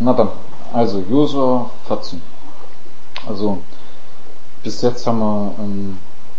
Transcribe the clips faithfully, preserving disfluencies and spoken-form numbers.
Na dann, also Josua vierzehn. Also bis jetzt haben wir, ähm,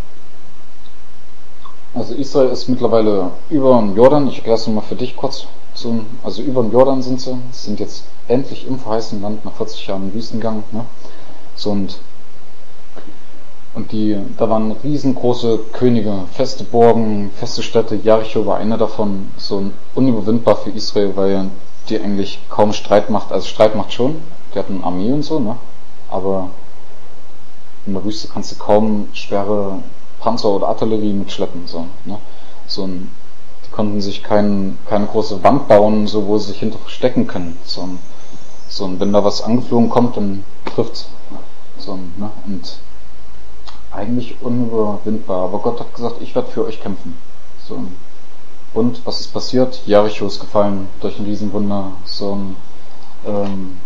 also Israel ist mittlerweile über den Jordan. Ich erkläre es nochmal für dich kurz. So, also über den Jordan sind sie, sind jetzt endlich im verheißenen Land nach vierzig Jahren Wüstengang. Ne? So und Und die, da waren riesengroße Könige, feste Burgen, feste Städte. Jericho war einer davon, so unüberwindbar für Israel, weil die eigentlich kaum Streitmacht, also Streitmacht schon, die hatten eine Armee und so, ne? Aber in der Wüste kannst du kaum schwere Panzer oder Artillerie mitschleppen, so, ne? So ein, die konnten sich kein, keine große Wand bauen, so wo sie sich hinter verstecken können. So, so und wenn da was angeflogen kommt, dann trifft's. So, ne? Und eigentlich unüberwindbar, aber Gott hat gesagt, ich werde für euch kämpfen. So. Und was ist passiert? Jericho ist gefallen durch ein Riesenwunder. So ein, ähm,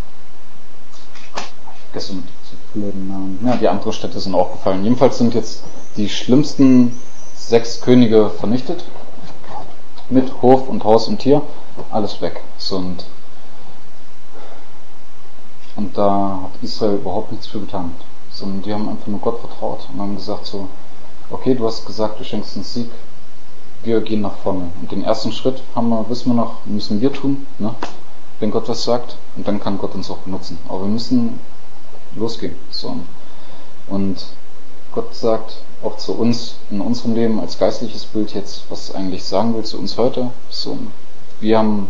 ich vergesse mit zu blöden Namen. Ja, die anderen Städte sind auch gefallen. Jedenfalls sind jetzt die schlimmsten sechs Könige vernichtet. Mit Hof und Haus und Tier. Alles weg. So, und, und da hat Israel überhaupt nichts für getan. Sondern die haben einfach nur Gott vertraut und haben gesagt so, okay, du hast gesagt, du schenkst einen Sieg, wir gehen nach vorne. Und den ersten Schritt haben wir, wissen wir noch, müssen wir tun, ne? Wenn Gott was sagt, und dann kann Gott uns auch benutzen. Aber wir müssen losgehen. So. Und Gott sagt auch zu uns in unserem Leben als geistliches Bild jetzt, was eigentlich sagen will zu uns heute. So, wir haben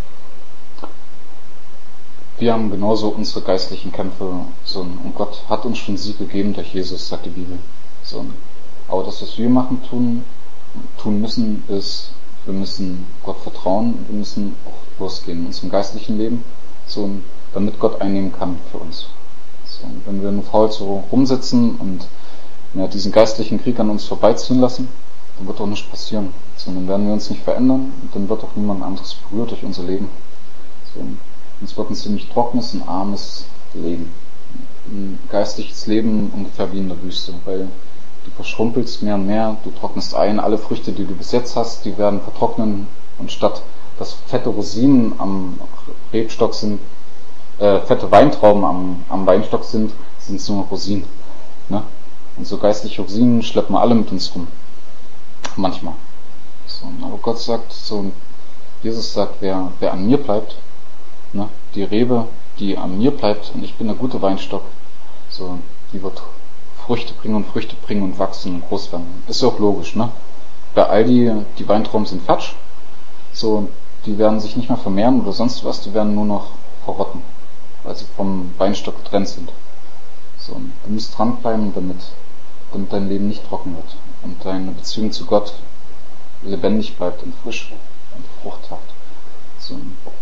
Wir haben genauso unsere geistlichen Kämpfe, so, und Gott hat uns schon Sieg gegeben durch Jesus, sagt die Bibel. So, aber das, was wir machen, tun, tun müssen, ist, wir müssen Gott vertrauen, wir müssen auch losgehen in unserem geistlichen Leben, so, damit Gott einnehmen kann für uns. So, wenn wir nur faul so rumsitzen und ja, diesen geistlichen Krieg an uns vorbeiziehen lassen, dann wird auch nichts passieren. So, dann werden wir uns nicht verändern und dann wird auch niemand anderes berührt durch unser Leben. So, es wird ein ziemlich trockenes und armes Leben. Ein geistliches Leben ungefähr wie in der Wüste, weil du verschrumpelst mehr und mehr, du trocknest ein, alle Früchte, die du bis jetzt hast, die werden vertrocknen und statt dass fette Rosinen am Rebstock sind, äh, fette Weintrauben am, am Weinstock sind, sind es nur noch Rosinen. Ne? Und so geistliche Rosinen schleppen wir alle mit uns rum. Manchmal. So, aber Gott sagt, so, Jesus sagt, wer, wer an mir bleibt, Ne, die Rebe, die an mir bleibt, und ich bin der gute Weinstock, so, die wird Früchte bringen und Früchte bringen und wachsen und groß werden. Ist ja auch logisch, ne? Bei Aldi, die Weintrauben sind Fatsch, so, die werden sich nicht mehr vermehren oder sonst was, die werden nur noch verrotten, weil sie vom Weinstock getrennt sind. So, du musst dranbleiben, damit, damit dein Leben nicht trocken wird und deine Beziehung zu Gott lebendig bleibt und frisch und fruchthaft. So.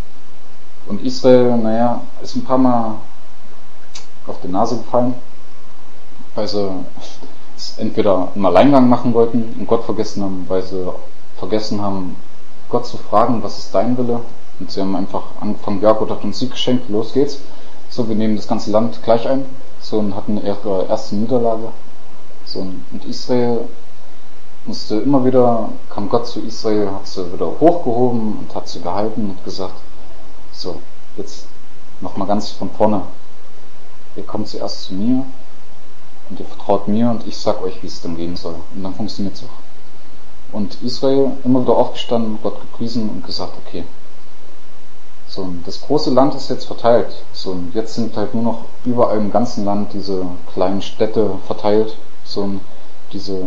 Und Israel, naja, ist ein paar Mal auf die Nase gefallen, weil sie es entweder im Alleingang machen wollten und Gott vergessen haben, weil sie vergessen haben, Gott zu fragen, was ist dein Wille? Und sie haben einfach angefangen, ja, Gott hat uns Sieg geschenkt, los geht's. So, wir nehmen das ganze Land gleich ein. So, und hatten ihre erste Niederlage. So, und Israel musste immer wieder, kam Gott zu Israel, hat sie wieder hochgehoben und hat sie gehalten und gesagt, so, jetzt nochmal ganz von vorne. Ihr kommt zuerst zu mir und ihr vertraut mir und ich sag euch, wie es dann gehen soll. Und dann funktioniert es auch. Und Israel immer wieder aufgestanden, Gott gepriesen und gesagt, okay, so, das große Land ist jetzt verteilt. So, und jetzt sind halt nur noch überall im ganzen Land diese kleinen Städte verteilt. So, diese,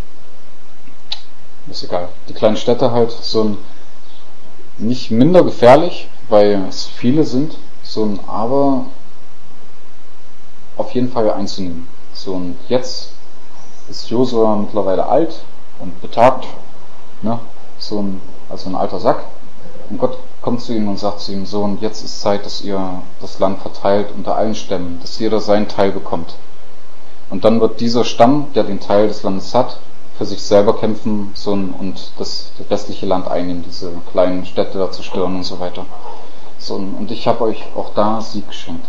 ist egal, die kleinen Städte halt, so, nicht minder gefährlich, weil es viele sind, so, aber auf jeden Fall einzunehmen. So, und jetzt ist Josua mittlerweile alt und betagt, ne, so ein, also ein alter Sack. Und Gott kommt zu ihm und sagt zu ihm, so, und jetzt ist Zeit, dass ihr das Land verteilt unter allen Stämmen, dass jeder seinen Teil bekommt. Und dann wird dieser Stamm, der den Teil des Landes hat, für sich selber kämpfen, so, und das, das restliche Land einnehmen, diese kleinen Städte da zerstören und so weiter. So, und ich habe euch auch da Sieg geschenkt.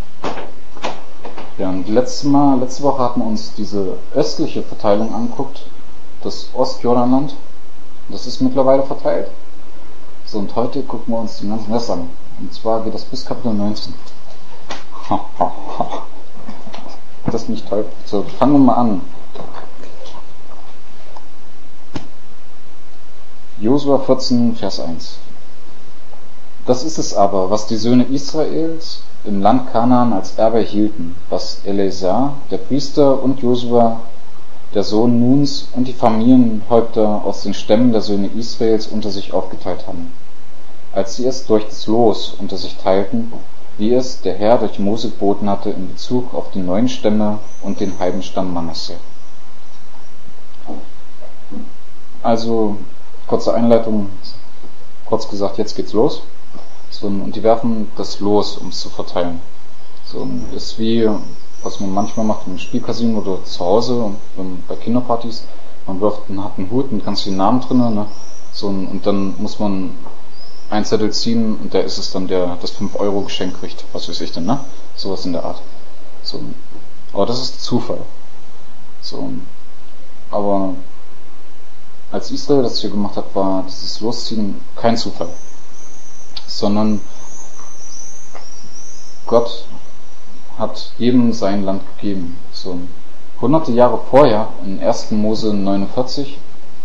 Ja, und letzte Mal, letzte Woche hatten wir uns diese östliche Verteilung angeguckt, das Ostjordanland. Das ist mittlerweile verteilt. So, und heute gucken wir uns den ganzen Rest an. Und zwar geht das bis Kapitel neunzehn. Das ist nicht toll. So, fangen wir mal an. Josua vierzehn, Vers eins. Das ist es aber, was die Söhne Israels im Land Kanaan als Erbe erhielten, was Eleazar, der Priester, und Josua, der Sohn Nuns, und die Familienhäupter aus den Stämmen der Söhne Israels unter sich aufgeteilt haben, als sie es durch das Los unter sich teilten, wie es der Herr durch Mose geboten hatte in Bezug auf die neun Stämme und den halben Stamm Manasse. Also, kurze Einleitung, kurz gesagt, jetzt geht's los. So, und die werfen das Los, um es zu verteilen. So, ist wie, was man manchmal macht im Spielcasino oder zu Hause und bei Kinderpartys. Man wirft, man hat einen Hut mit ganz vielen Namen drin, ne? So, und dann muss man einen Zettel ziehen und der ist es dann, der das fünf Euro Geschenk kriegt, was weiß ich denn, ne? Sowas in der Art. So, aber das ist Zufall. So, aber als Israel das hier gemacht hat, war dieses Losziehen kein Zufall, sondern Gott hat jedem sein Land gegeben. So hunderte Jahre vorher, in ersten Mose neunundvierzig,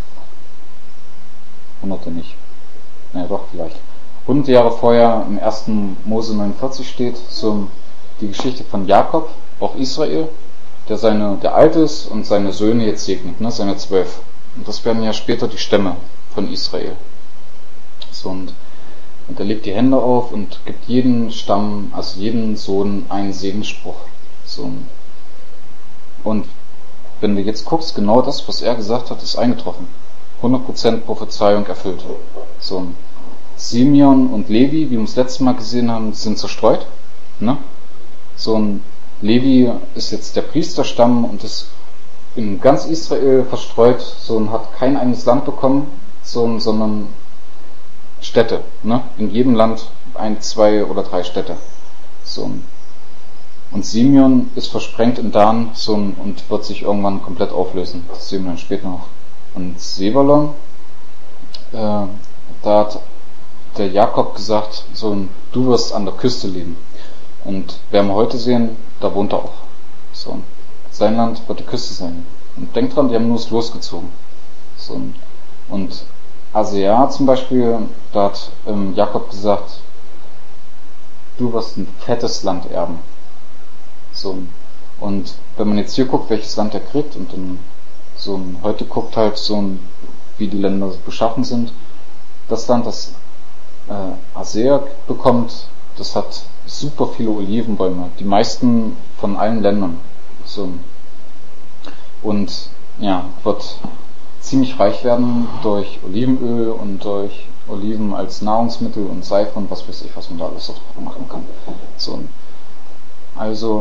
hunderte nicht, naja doch vielleicht, hunderte Jahre vorher im ersten Mose neunundvierzig steht so die Geschichte von Jakob, auch Israel, der seine, der alt ist und seine Söhne jetzt segnet, ne, seine zwölf. Und das werden ja später die Stämme von Israel. So, und, und er legt die Hände auf und gibt jeden Stamm, also jeden Sohn, einen Segensspruch. So. Und wenn du jetzt guckst, genau das, was er gesagt hat, ist eingetroffen. hundert Prozent Prophezeiung erfüllt. So. Simeon und Levi, wie wir es letztes Mal gesehen haben, sind zerstreut. Ne? So ein Levi ist jetzt der Priesterstamm und ist in ganz Israel verstreut, so und hat kein eigenes Land bekommen, so, sondern Städte, ne? In jedem Land ein, zwei oder drei Städte. So. Und Simeon ist versprengt in Dan, so, und wird sich irgendwann komplett auflösen. Das sehen wir dann später noch. Und Sebulon, äh, da hat der Jakob gesagt, so, du wirst an der Küste leben. Und werden wir heute sehen, da wohnt er auch. So. Sein Land wird die Küste sein. Und denkt dran, die haben nur das losgezogen. So. Und Asea zum Beispiel, da hat ähm, Jakob gesagt, du wirst ein fettes Land erben. So. Und wenn man jetzt hier guckt, welches Land er kriegt, und dann so heute guckt halt so, wie die Länder beschaffen sind, das Land, das äh, Asea bekommt, das hat super viele Olivenbäume, die meisten von allen Ländern. So. Und ja, wird ziemlich reich werden durch Olivenöl und durch Oliven als Nahrungsmittel und Seife und was weiß ich, was man da alles drauf machen kann. So. Also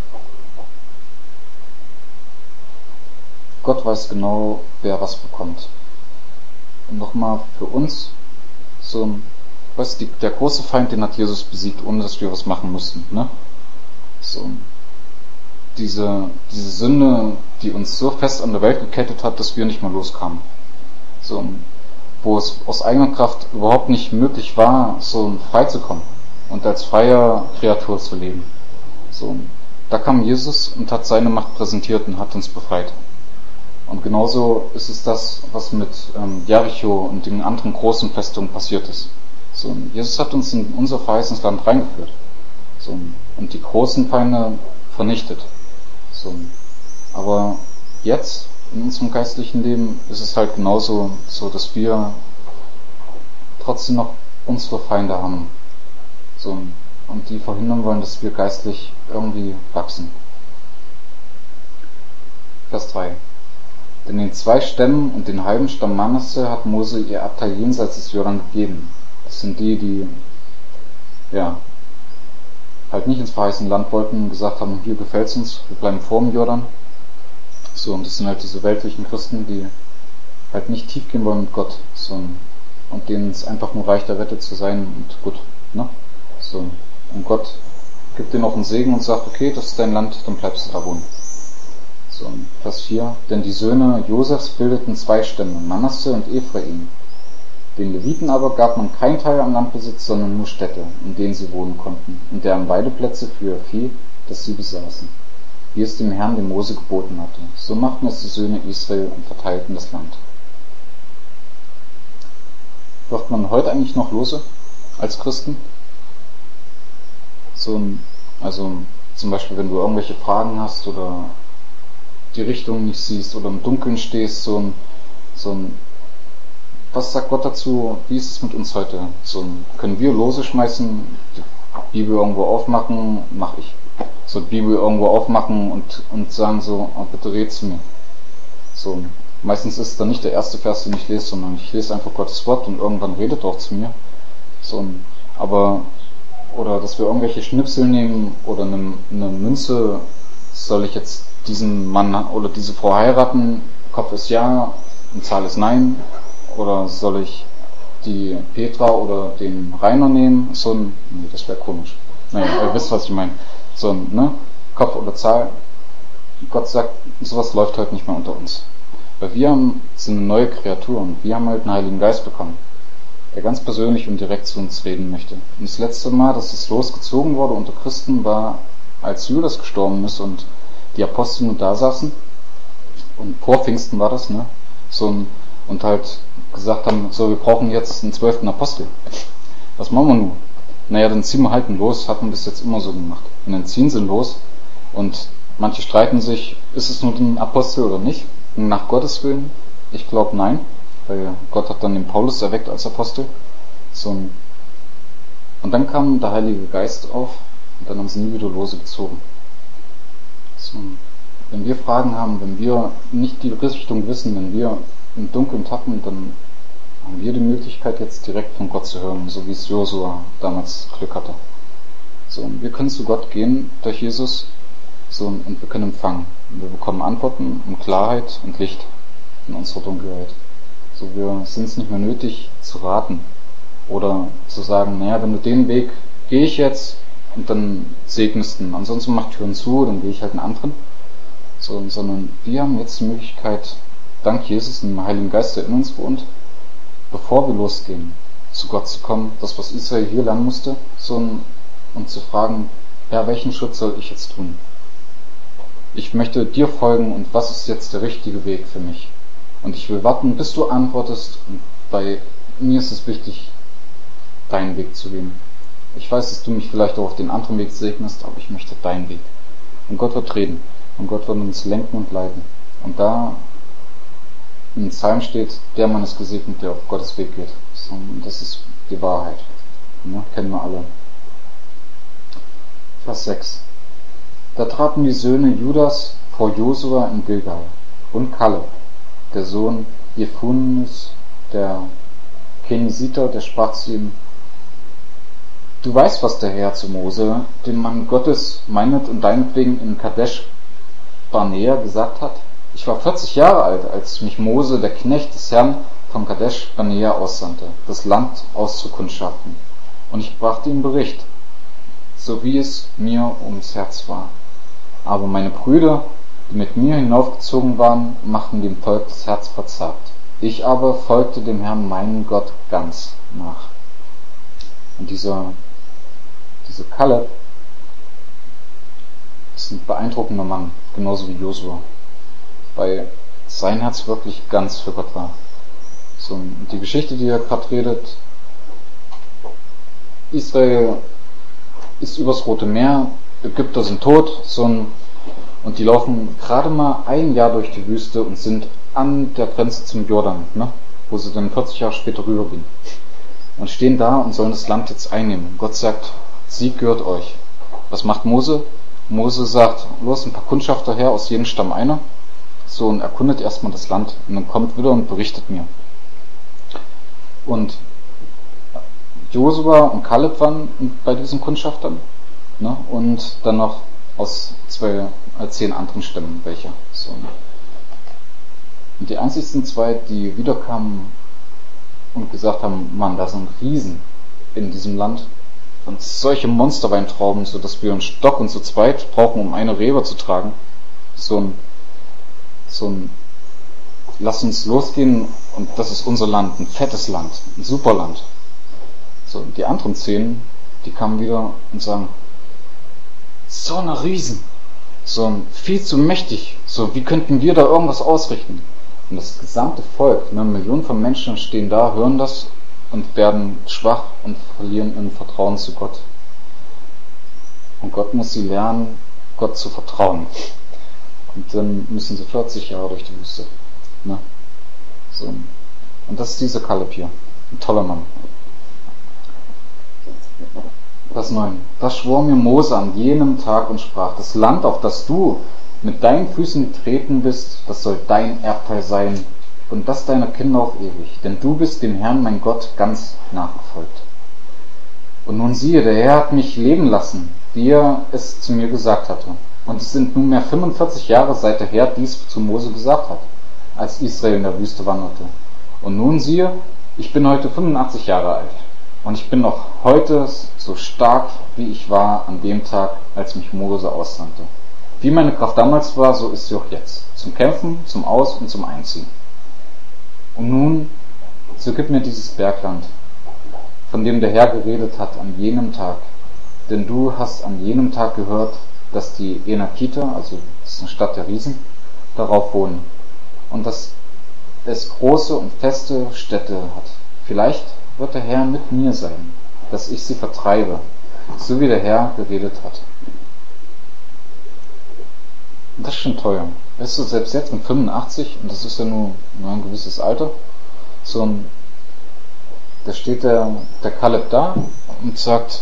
Gott weiß genau, wer was bekommt. Und nochmal für uns, so, weißt du, der große Feind, den hat Jesus besiegt, ohne dass wir was machen mussten, ne? So. Diese, diese Sünde, die uns so fest an der Welt gekettet hat, dass wir nicht mehr loskamen. So, wo es aus eigener Kraft überhaupt nicht möglich war, so frei zu kommen und als freie Kreatur zu leben. So, da kam Jesus und hat seine Macht präsentiert und hat uns befreit. Und genauso ist es das, was mit ähm, Jericho und den anderen großen Festungen passiert ist. So, Jesus hat uns in unser verheißenes Land reingeführt. So, und die großen Feinde vernichtet. So. Aber jetzt, in unserem geistlichen Leben, ist es halt genauso, so dass wir trotzdem noch unsere Feinde haben. So. Und die verhindern wollen, dass wir geistlich irgendwie wachsen. Vers drei. Denn den zwei Stämmen und den halben Stamm Manasse hat Mose ihr Abteil jenseits des Jordan gegeben. Das sind die, die, ja, halt nicht ins verheißene Land wollten und gesagt haben, hier gefällt's uns, wir bleiben vor dem Jordan. So, und das sind halt diese weltlichen Christen, die halt nicht tief gehen wollen mit Gott, so, und denen es einfach nur reicht, errettet zu sein und gut, ne? So, und Gott gibt denen auch einen Segen und sagt, okay, das ist dein Land, dann bleibst du da wohnen. So, Vers vier. Denn die Söhne Josefs bildeten zwei Stämme, Manasse und Ephraim. Den Leviten aber gab man kein Teil am Landbesitz, sondern nur Städte, in denen sie wohnen konnten, und deren Weideplätze für ihr Vieh, das sie besaßen, wie es dem Herrn, dem Mose, geboten hatte. So machten es die Söhne Israel und verteilten das Land. Wirft man heute eigentlich noch Lose als Christen? So ein, also zum Beispiel, wenn du irgendwelche Fragen hast oder die Richtung nicht siehst oder im Dunkeln stehst, so ein, so ein, was sagt Gott dazu? Wie ist es mit uns heute? So ein, können wir Lose schmeißen, die Bibel irgendwo aufmachen? Mach ich. So die Bibel irgendwo aufmachen und, und sagen so, oh, bitte red zu mir. So, meistens ist es dann nicht der erste Vers, den ich lese, sondern ich lese einfach Gottes Wort und irgendwann redet er auch zu mir. So, aber, oder dass wir irgendwelche Schnipsel nehmen oder eine, eine Münze, soll ich jetzt diesen Mann oder diese Frau heiraten? Kopf ist ja, und Zahl ist nein. Oder soll ich die Petra oder den Rainer nehmen? So ein, nee, das wäre komisch. Naja, ihr wisst, was ich meine. So ein, ne? Kopf oder Zahl. Gott sagt, sowas läuft heute nicht mehr unter uns. Weil wir haben, sind eine neue Kreatur und wir haben halt einen Heiligen Geist bekommen, der ganz persönlich und direkt zu uns reden möchte. Und das letzte Mal, dass es losgezogen wurde unter Christen, war, als Judas gestorben ist und die Apostel nur da saßen. Und vor Pfingsten war das, ne? So ein, und halt gesagt haben, so, wir brauchen jetzt einen zwölften Apostel. Was machen wir nun? Naja, dann ziehen wir halt einen los, hat man bis jetzt immer so gemacht. Und dann ziehen sie los und manche streiten sich, ist es nun ein Apostel oder nicht? Und nach Gottes Willen, ich glaube nein, weil Gott hat dann den Paulus erweckt als Apostel. So ein, und dann kam der Heilige Geist auf und dann haben sie nie wieder Lose gezogen. So, wenn wir Fragen haben, wenn wir nicht die Richtung wissen, wenn wir im Dunkeln tappen, dann haben wir die Möglichkeit, jetzt direkt von Gott zu hören, so wie es Josua damals Glück hatte. So, und wir können zu Gott gehen durch Jesus, so, und wir können empfangen. Und wir bekommen Antworten und Klarheit und Licht in unserer Dunkelheit. So, wir sind es nicht mehr nötig zu raten oder zu sagen, naja, wenn du den Weg gehe ich jetzt und dann segnest du ihn. Ansonsten mach Türen zu, dann gehe ich halt einen anderen. So, sondern wir haben jetzt die Möglichkeit, dank Jesus und dem Heiligen Geist, der in uns wohnt, bevor wir losgehen, zu Gott zu kommen, das, was Israel hier lernen musste, so, und zu fragen, ja, welchen Schritt soll ich jetzt tun? Ich möchte dir folgen und was ist jetzt der richtige Weg für mich? Und ich will warten, bis du antwortest, und bei mir ist es wichtig, deinen Weg zu gehen. Ich weiß, dass du mich vielleicht auch auf den anderen Weg segnest, aber ich möchte deinen Weg. Und Gott wird reden. Und Gott wird uns lenken und leiten. Und da im Psalm steht, der Mann ist gesegnet, der auf Gottes Weg geht. So, und das ist die Wahrheit. Ja, kennen wir alle. Vers sechs. Da traten die Söhne Judas vor Josua in Gilgal und Kaleb, der Sohn Jephunes, der Kenisiter, der sprach zu ihm, du weißt, was der Herr zu Mose, dem Mann Gottes, meinet und deinetwegen in Kadesh Barnea gesagt hat. Ich war vierzig Jahre alt, als mich Mose, der Knecht des Herrn, von Kadesh Barnea aussandte, das Land auszukundschaften. Und ich brachte ihm Bericht, so wie es mir ums Herz war. Aber meine Brüder, die mit mir hinaufgezogen waren, machten dem Volk das Herz verzagt. Ich aber folgte dem Herrn, meinen Gott, ganz nach. Und dieser, dieser Kaleb ist ein beeindruckender Mann, genauso wie Josua, weil sein Herz wirklich ganz für Gott war. So, die Geschichte, die er gerade redet, Israel ist übers Rote Meer, Ägypter sind tot, so ein, und die laufen gerade mal ein Jahr durch die Wüste und sind an der Grenze zum Jordan, ne, wo sie dann vierzig Jahre später rübergehen. Und stehen da und sollen das Land jetzt einnehmen. Gott sagt, Sieg gehört euch. Was macht Mose? Mose sagt, los, ein paar Kundschafter her, aus jedem Stamm einer. So, und erkundet erstmal das Land. Und dann kommt wieder und berichtet mir. Und Josua und Kaleb waren bei diesen Kundschaftern. Ne? Und dann noch aus zwei, äh, zehn anderen Stämmen welche. So. Und die einzigsten zwei, die wiederkamen und gesagt haben, Mann, da sind Riesen in diesem Land und solche Monsterweintrauben, so dass wir einen Stock und so zweit brauchen, um eine Rebe zu tragen. So ein, so ein lass uns losgehen und das ist unser Land, ein fettes Land, ein super Land. So, und die anderen zehn, die kamen wieder und sagen, so eine Riesen, so viel zu mächtig, so wie könnten wir da irgendwas ausrichten? Und das gesamte Volk, eine Million von Menschen stehen da, hören das und werden schwach und verlieren ihr Vertrauen zu Gott. Und Gott muss sie lernen, Gott zu vertrauen. Und dann müssen sie vierzig Jahre durch die Wüste. Ne? So. Und das ist dieser Kaleb hier. Ein toller Mann. Vers neun. Da schwor mir Mose an jenem Tag und sprach, das Land, auf das du mit deinen Füßen getreten bist, das soll dein Erbteil sein und das deiner Kinder auf ewig. Denn du bist dem Herrn, mein Gott, ganz nachgefolgt. Und nun siehe, der Herr hat mich leben lassen, wie er es zu mir gesagt hatte. Und es sind nunmehr fünfundvierzig Jahre, seit der Herr dies zu Mose gesagt hat, als Israel in der Wüste wanderte. Und nun siehe, ich bin heute fünfundachtzig Jahre alt. Und ich bin noch heute so stark, wie ich war an dem Tag, als mich Mose aussandte. Wie meine Kraft damals war, so ist sie auch jetzt. Zum Kämpfen, zum Aus- und zum Einziehen. Und nun, so gib mir dieses Bergland, von dem der Herr geredet hat an jenem Tag. Denn du hast an jenem Tag gehört, dass die Enakiter, also das ist eine Stadt der Riesen, darauf wohnen. Und dass es große und feste Städte hat. Vielleicht wird der Herr mit mir sein, dass ich sie vertreibe, so wie der Herr geredet hat. Und das ist schon teuer. Weißt du, selbst jetzt mit fünfundachtzig, und das ist ja nur, nur ein gewisses Alter, so ein, da steht der, der Kaleb da und sagt,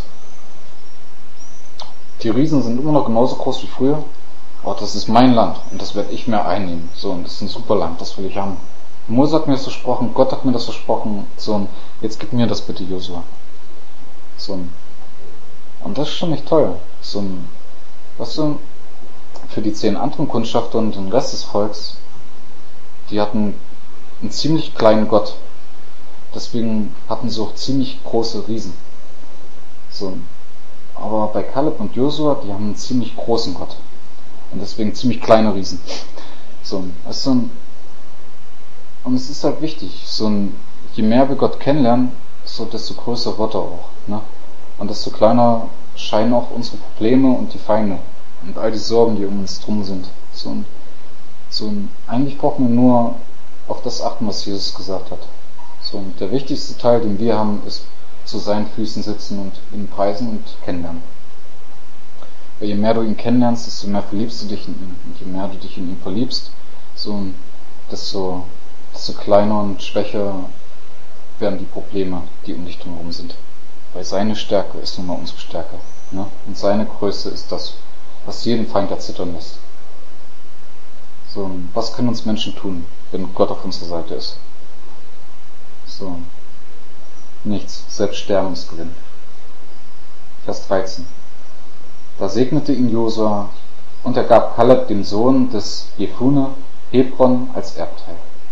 die Riesen sind immer noch genauso groß wie früher, aber das ist mein Land und das werde ich mir einnehmen. So, und das ist ein super Land, das will ich haben. Mose hat mir das versprochen, Gott hat mir das versprochen, so, und jetzt gib mir das bitte, Josua. So, und das ist schon nicht teuer. So, weißt du, für die zehn anderen Kundschafter und den Rest des Volks, die hatten einen ziemlich kleinen Gott. Deswegen hatten sie auch ziemlich große Riesen. So, aber bei Kaleb und Josua, die haben einen ziemlich großen Gott. Und deswegen ziemlich kleine Riesen. So, weißt du, und es ist halt wichtig, so ein, je mehr wir Gott kennenlernen, so desto größer wird er auch. Ne? Und desto kleiner scheinen auch unsere Probleme und die Feinde und all die Sorgen, die um uns drum sind. So ein, so ein, eigentlich brauchen wir nur auf das achten, was Jesus gesagt hat. So, und der wichtigste Teil, den wir haben, ist zu seinen Füßen sitzen und ihn preisen und kennenlernen. Weil je mehr du ihn kennenlernst, desto mehr verliebst du dich in ihn. Und je mehr du dich in ihn verliebst, so desto desto kleiner und schwächer werden die Probleme, die um dich drumherum sind. Weil seine Stärke ist nun mal unsere Stärke. Ne? Und seine Größe ist das, was jeden Feind erzittern lässt. So, was können uns Menschen tun, wenn Gott auf unserer Seite ist? So, nichts, selbst Sterben ist Gewinn. Vers dreizehn. Da segnete ihn Josua und er gab Kaleb, dem Sohn des Jefune, Hebron als Erbteil.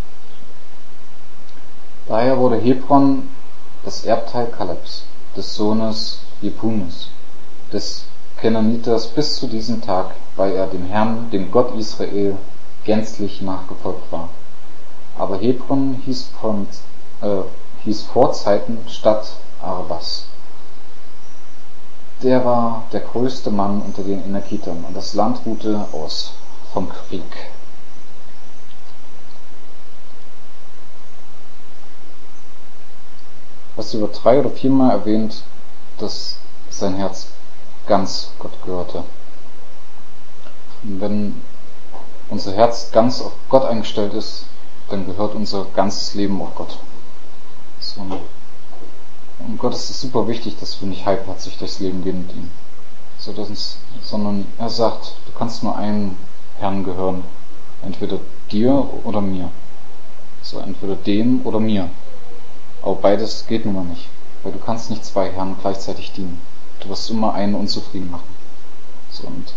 Daher wurde Hebron das Erbteil Kalebs, des Sohnes Jefunes, des Kenaniters bis zu diesem Tag, weil er dem Herrn, dem Gott Israel, gänzlich nachgefolgt war. Aber Hebron hieß, von, äh, hieß vor Zeiten Stadt Arabas. Der war der größte Mann unter den Enakitern und das Land ruhte aus vom Krieg. Was über drei oder viermal erwähnt, dass sein Herz ganz Gott gehörte. Und wenn unser Herz ganz auf Gott eingestellt ist, dann gehört unser ganzes Leben auf Gott. So. Und Gott ist es super wichtig, dass wir nicht halbherzig durchs Leben gehen mit ihm. So, dass uns, sondern er sagt, du kannst nur einem Herrn gehören. Entweder dir oder mir. So, entweder dem oder mir. Aber beides geht nun mal nicht, weil du kannst nicht zwei Herren gleichzeitig dienen. Du wirst immer einen unzufrieden machen. So, und,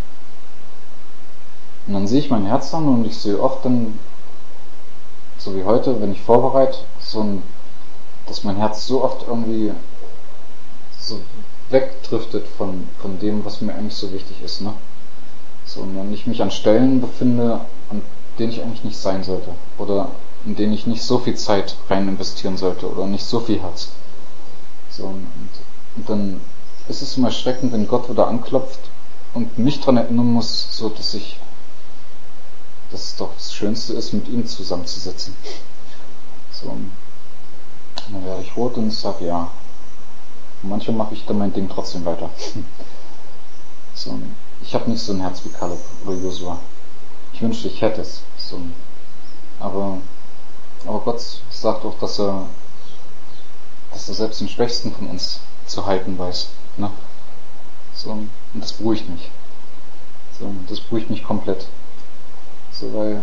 und dann sehe ich mein Herz an und ich sehe oft dann, so wie heute, wenn ich vorbereite, so ein, dass mein Herz so oft irgendwie so wegdriftet von, von dem, was mir eigentlich so wichtig ist. Ne? So, und wenn ich mich an Stellen befinde, an denen ich eigentlich nicht sein sollte. Oder in denen ich nicht so viel Zeit rein investieren sollte oder nicht so viel Herz. So, und, und dann ist es immer erschreckend, wenn Gott wieder anklopft und mich daran erinnern muss, so dass ich, dass es doch das Schönste ist, mit ihm zusammenzusitzen. So, und dann werde ich rot und sage ja. Und manchmal mache ich dann mein Ding trotzdem weiter. So, ich habe nicht so ein Herz wie Kaleb oder Josua. Ich wünschte, ich hätte es. So, aber, aber Gott sagt auch, dass er, dass er selbst den Schwächsten von uns zu halten weiß. Ne? So, und das beruhigt mich. So, das beruhigt mich komplett. So, weil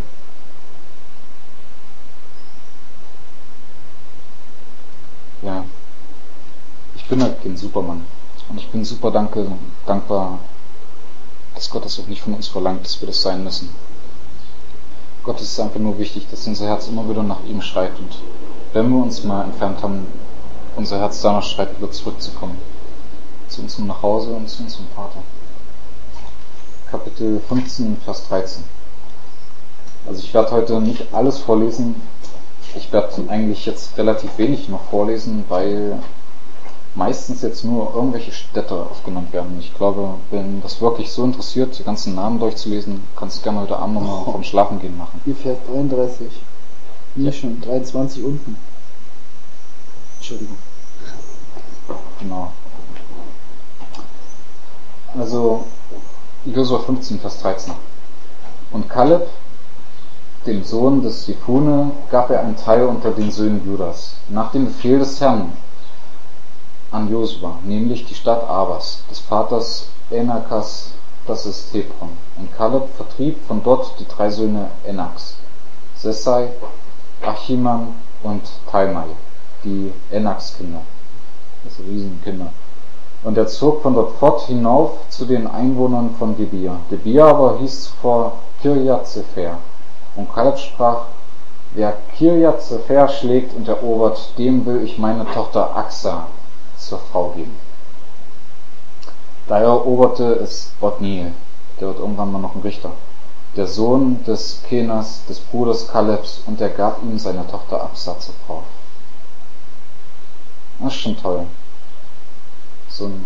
ja, ich bin halt kein Supermann. Und ich bin super danke, dankbar, dass Gott das auch nicht von uns verlangt, dass wir das sein müssen. Gott ist einfach nur wichtig, dass unser Herz immer wieder nach ihm schreit. Und wenn wir uns mal entfernt haben, unser Herz danach schreit, wieder zurückzukommen. Zu unserem Nachhause und zu unserem Vater. Kapitel fünfzehn, Vers dreizehn. Also ich werde heute nicht alles vorlesen. Ich werde eigentlich jetzt relativ wenig noch vorlesen, weil meistens jetzt nur irgendwelche Städte aufgenommen werden. Ich glaube, wenn das wirklich so interessiert, die ganzen Namen durchzulesen, kannst du gerne heute Abend nochmal vom Schlafen gehen machen. Hier Vers dreiunddreißig. Nee, ja. Schon dreiundzwanzig unten. Entschuldigung. Genau. Also Josua fünfzehn, Vers dreizehn. Und Kaleb, dem Sohn des Jefune, gab er einen Teil unter den Söhnen Judas, nach dem Befehl des Herrn an Josua, nämlich die Stadt Abas, des Vaters Enakas, das ist Hebron. Und Kaleb vertrieb von dort die drei Söhne Enaks, Sesai, Achiman und Talmai, die Enaks-Kinder, also Riesenkinder. Und er zog von dort fort hinauf zu den Einwohnern von Debir. Debir aber hieß zuvor Kirjat Sefer. Und Kaleb sprach, wer Kirjat Sefer schlägt und erobert, dem will ich meine Tochter Aksa zur Frau geben. Da eroberte es Othniel, der wird irgendwann mal noch ein Richter, der Sohn des Kenas, des Bruders Kalebs, und er gab ihm seine Tochter Aksa zur Frau. Das ist schon toll. So ein,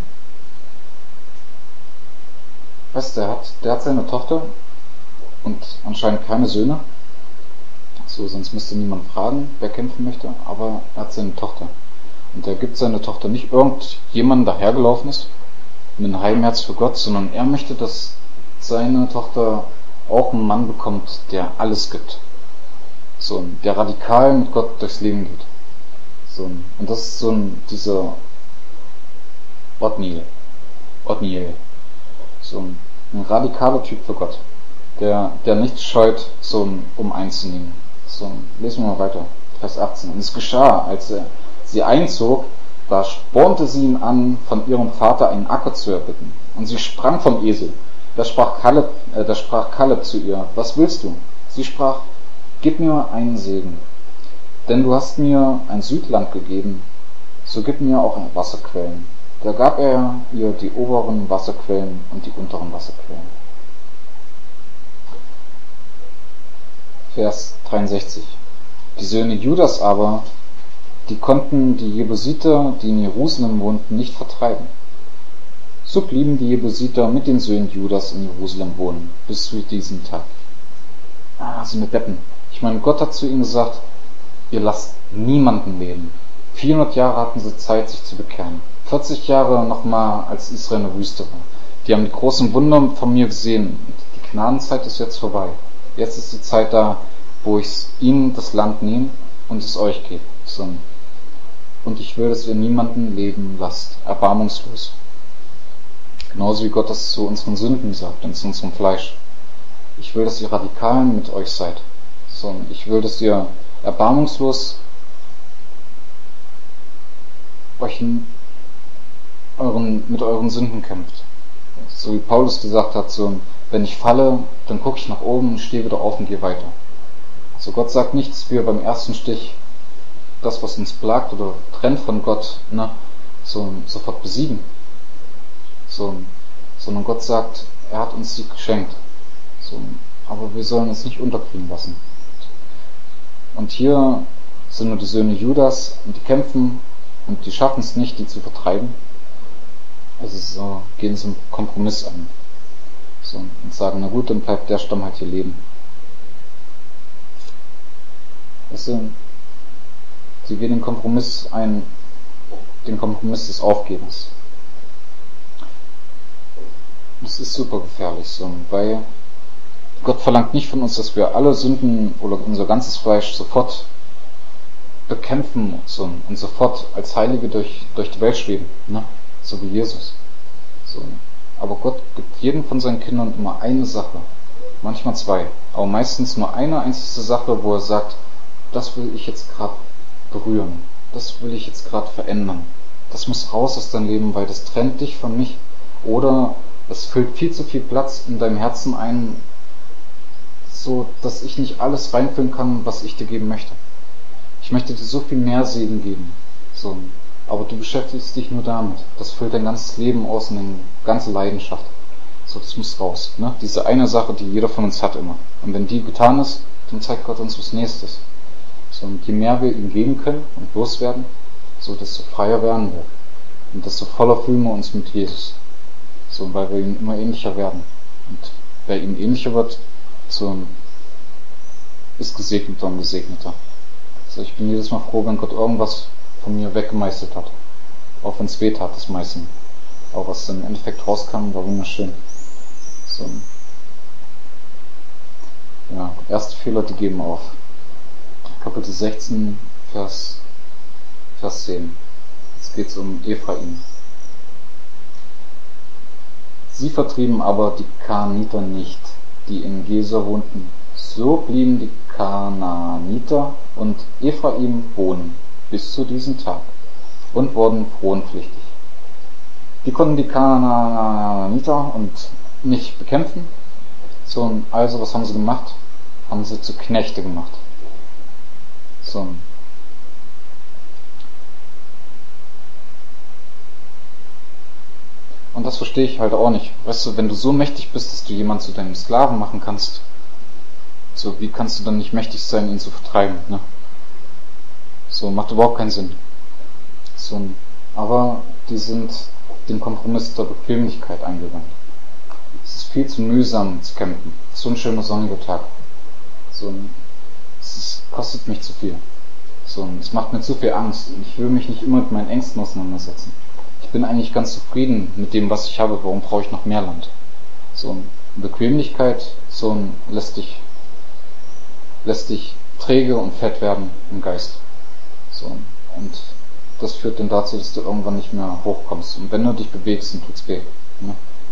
weißt du, der hat, der hat seine Tochter und anscheinend keine Söhne. So, sonst müsste niemand fragen, wer kämpfen möchte, aber er hat seine Tochter. Und er gibt seine Tochter nicht irgendjemandem dahergelaufen ist, mit einem halben Herz für Gott, sondern er möchte, dass seine Tochter auch einen Mann bekommt, der alles gibt. So, der radikal mit Gott durchs Leben geht. So, und das ist so ein, dieser Othniel. Othniel. So ein, ein radikaler Typ für Gott, der, der nichts scheut, so um einzunehmen. So, lesen wir mal weiter. Vers achtzehn. Und es geschah, als er sie einzog, da spornte sie ihn an, von ihrem Vater einen Acker zu erbitten. Und sie sprang vom Esel. Da sprach Kaleb, äh, da sprach Kaleb zu ihr, was willst du? Sie sprach, gib mir einen Segen. Denn du hast mir ein Südland gegeben, so gib mir auch Wasserquellen. Da gab er ihr die oberen Wasserquellen und die unteren Wasserquellen. Vers dreiundsechzig. Die Söhne Judas aber, die konnten die Jebusiter, die in Jerusalem wohnten, nicht vertreiben. So blieben die Jebusiter mit den Söhnen Judas in Jerusalem wohnen, bis zu diesem Tag. Ah, so eine Deppen. Ich meine, Gott hat zu ihnen gesagt, ihr lasst niemanden leben. vierhundert Jahre hatten sie Zeit, sich zu bekehren. vierzig Jahre nochmal, als Israel eine Wüste war. Die haben die großen Wunder von mir gesehen. Die Gnadenzeit ist jetzt vorbei. Jetzt ist die Zeit da, wo ich ihnen das Land nehme und es euch gebe. So. Und ich will, dass ihr niemanden leben lasst. Erbarmungslos. Genauso wie Gott das zu unseren Sünden sagt und zu unserem Fleisch. Ich will, dass ihr radikal mit euch seid. So. Ich will, dass ihr erbarmungslos euch in euren, mit euren Sünden kämpft. So wie Paulus gesagt hat, so, wenn ich falle, dann gucke ich nach oben, stehe wieder auf und gehe weiter. So, Gott sagt nicht, dass wir beim ersten Stich das, was uns plagt oder trennt von Gott, ne, so, sofort besiegen. So, sondern Gott sagt, er hat uns sie geschenkt. So, aber wir sollen es nicht unterkriegen lassen. Und hier sind nur die Söhne Judas und die kämpfen und die schaffen es nicht, die zu vertreiben. Also so, gehen sie einen Kompromiss ein. So, und sagen, na gut, dann bleibt der Stamm halt hier leben. Also, sie gehen den Kompromiss ein, den Kompromiss des Aufgebens. Das ist super gefährlich, so, weil Gott verlangt nicht von uns, dass wir alle Sünden oder unser ganzes Fleisch sofort bekämpfen so, und sofort als Heilige durch, durch die Welt schweben, ne? So wie Jesus. So. Aber Gott gibt jedem von seinen Kindern immer eine Sache, manchmal zwei, aber meistens nur eine einzige Sache, wo er sagt, das will ich jetzt gerade berühren, das will ich jetzt gerade verändern, das muss raus aus deinem Leben, weil das trennt dich von mich, oder es füllt viel zu viel Platz in deinem Herzen ein, so dass ich nicht alles reinfüllen kann, was ich dir geben möchte. Ich möchte dir so viel mehr Segen geben, so, aber du beschäftigst dich nur damit. Das füllt dein ganzes Leben aus und deine ganze Leidenschaft. So, das muss raus. Ne? Diese eine Sache, die jeder von uns hat immer. Und wenn die getan ist, dann zeigt Gott uns was Nächstes. So, und je mehr wir ihm geben können und loswerden, so desto freier werden wir. Und desto voller fühlen wir uns mit Jesus. So, weil wir ihm immer ähnlicher werden. Und wer ihm ähnlicher wird, so ist gesegneter und gesegneter. Also ich bin jedes Mal froh, wenn Gott irgendwas von mir weggemeistert hat. Auch wenn es weh tat, das Meißen. Aber was im Endeffekt rauskam, war wunderschön. So. Ja, erste Fehler, die geben auf. Kapitel sechzehn, Vers, Vers zehn. Jetzt geht es um Ephraim. Sie vertrieben aber die Kanaaniter nicht, die in Gesur wohnten. So blieben die Kanaaniter und Ephraim wohnen bis zu diesem Tag und wurden fronpflichtig. Die konnten die Kanaaniter und nicht bekämpfen, so, also was haben sie gemacht? Haben sie zu Knechte gemacht. So. Und das verstehe ich halt auch nicht. Weißt du, wenn du so mächtig bist, dass du jemanden zu deinem Sklaven machen kannst, so, wie kannst du dann nicht mächtig sein, ihn zu vertreiben, ne? So, macht überhaupt keinen Sinn. So, aber die sind den Kompromiss der Bequemlichkeit eingegangen. Es ist viel zu mühsam zu kämpfen. So ein schöner sonniger Tag. So, es ist, kostet mich zu viel. So, es macht mir zu viel Angst. Ich will mich nicht immer mit meinen Ängsten auseinandersetzen. Ich bin eigentlich ganz zufrieden mit dem, was ich habe. Warum brauche ich noch mehr Land? So, Bequemlichkeit, so lässt dich, lässt dich träge und fett werden im Geist. So, und das führt dann dazu, dass du irgendwann nicht mehr hochkommst. Und wenn du dich bewegst, dann tut's weh. Ne?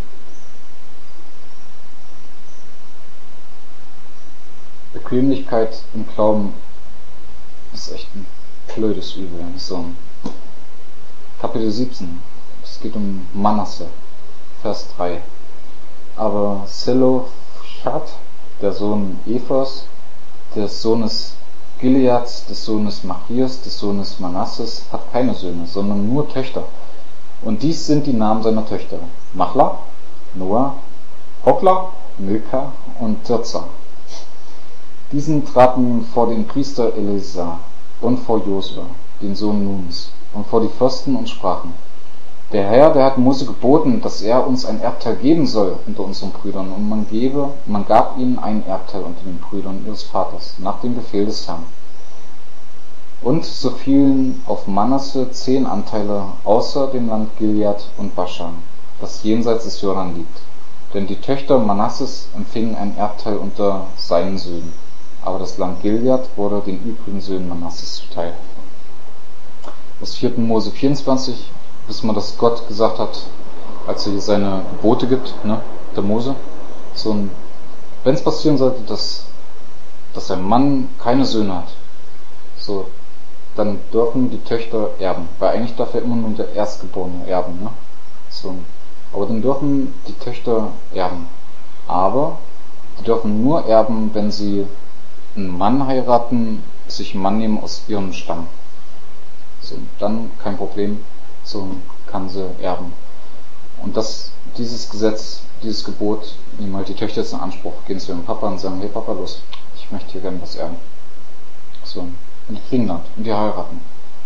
Bequemlichkeit im Glauben ist echt ein blödes Übel. So. Kapitel siebzehn. Es geht um Manasse. Vers drei. Aber Zelophehad, der Sohn Ephors, des Sohnes Gileads, des Sohnes Machias, des Sohnes Manasses, hat keine Söhne, sondern nur Töchter. Und dies sind die Namen seiner Töchter: Machla, Noah, Hogla, Milka und Tirza. Diesen traten vor den Priester Elisa und vor Josua, den Sohn Nuns, und vor die Fürsten und sprachen: Der Herr, der hat Mose geboten, dass er uns ein Erbteil geben soll unter unseren Brüdern, und man gebe, man gab ihnen ein Erbteil unter den Brüdern ihres Vaters, nach dem Befehl des Herrn. Und so fielen auf Manasse zehn Anteile außer dem Land Gilead und Baschan, das jenseits des Jordan liegt. Denn die Töchter Manasses empfingen ein Erbteil unter seinen Söhnen, aber das Land Gilead wurde den übrigen Söhnen Manasses zuteil. Aus vierten Mose vierundzwanzig wissen wir, dass Gott gesagt hat, als er hier seine Gebote gibt, ne, der Mose, so ein, wenn es passieren sollte, dass, dass ein Mann keine Söhne hat, so, dann dürfen die Töchter erben, weil eigentlich darf ja immer nur der Erstgeborene erben, ne, so, aber dann dürfen die Töchter erben, aber die dürfen nur erben, wenn sie einen Mann heiraten, sich einen Mann nehmen aus ihrem Stamm, so, dann kein Problem, so kann sie erben. Und das dieses Gesetz, dieses Gebot, nehmen halt die Töchter jetzt in Anspruch, gehen zu ihrem Papa und sagen, hey Papa, los, ich möchte hier gerne was erben. So, und die kriegen Land und die heiraten.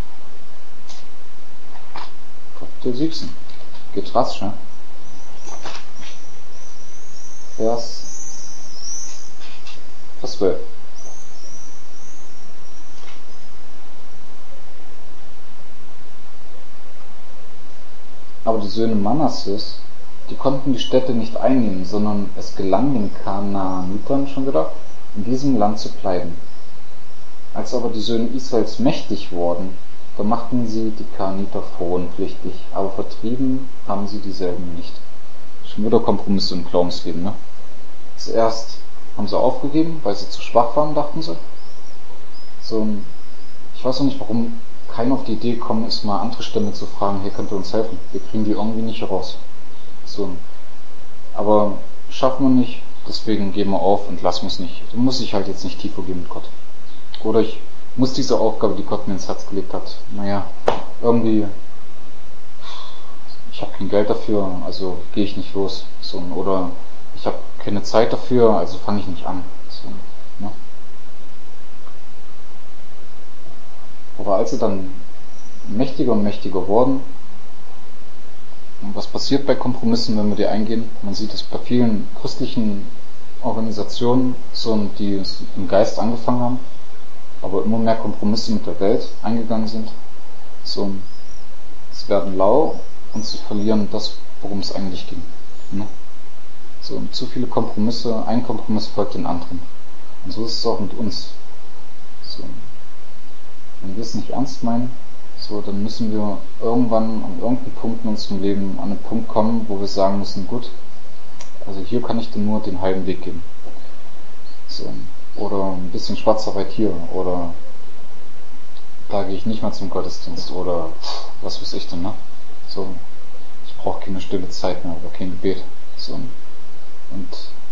Kapitel siebzehn. Geht rasch, ne? Vers, Vers zwölf. Aber die Söhne Manasses, die konnten die Städte nicht einnehmen, sondern es gelang den Kanaanitern schon wieder, in diesem Land zu bleiben. Als aber die Söhne Israels mächtig wurden, da machten sie die Kanaaniter frohenpflichtig, aber vertrieben haben sie dieselben nicht. Schon wieder Kompromisse im Glaubensleben, ne? Zuerst haben sie aufgegeben, weil sie zu schwach waren, dachten sie. So, ich weiß auch nicht, warum keiner auf die Idee gekommen ist, mal andere Stämme zu fragen, hey, könnt ihr uns helfen? Wir kriegen die irgendwie nicht raus. So. Aber schaffen wir nicht, deswegen geben wir auf und lassen wir es nicht. Da muss ich halt jetzt nicht tiefer gehen mit Gott. Oder ich muss diese Aufgabe, die Gott mir ins Herz gelegt hat, naja, irgendwie, ich habe kein Geld dafür, also gehe ich nicht los. So. Oder ich habe keine Zeit dafür, also fange ich nicht an. So, ne? Aber als sie dann mächtiger und mächtiger wurden, und was passiert bei Kompromissen, wenn wir die eingehen? Man sieht es bei vielen christlichen Organisationen, so, die im Geist angefangen haben, aber immer mehr Kompromisse mit der Welt eingegangen sind. So, es werden lau und sie verlieren das, worum es eigentlich ging. Ne? So, zu viele Kompromisse, ein Kompromiss folgt den anderen. Und so ist es auch mit uns. So, wenn wir es nicht ernst meinen, so, dann müssen wir irgendwann an irgendeinem Punkt in unserem Leben an einen Punkt kommen, wo wir sagen müssen, gut, also hier kann ich dir nur den halben Weg geben. So, oder ein bisschen Schwarzarbeit hier, oder da gehe ich nicht mal zum Gottesdienst, oder was weiß ich denn, ne? So, ich brauche keine stille Zeit mehr, oder kein Gebet. So, und